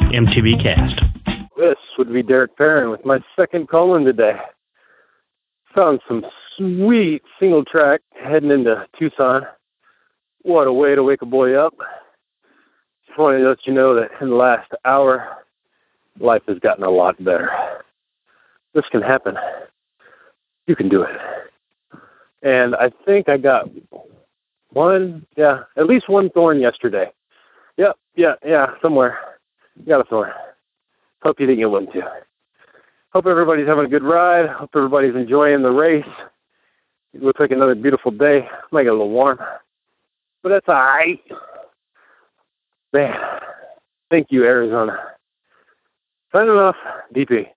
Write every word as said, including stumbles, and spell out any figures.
M T B Cast. This would be Derek Perrin with my second call-in today. Found some sweet single track heading into Tucson. What a way to wake a boy up. Just wanted to let you know that in the last hour, life has gotten a lot better. This can happen. You can do it. And I think I got one, yeah, at least one thorn yesterday. Yep, yeah, yeah, somewhere. Got a thorn. Hope you didn't get one too. Hope everybody's having a good ride. Hope everybody's enjoying the race. It looks like another beautiful day. Might get a little warm, but that's all right. Man, thank you, Arizona. Signing off, D P.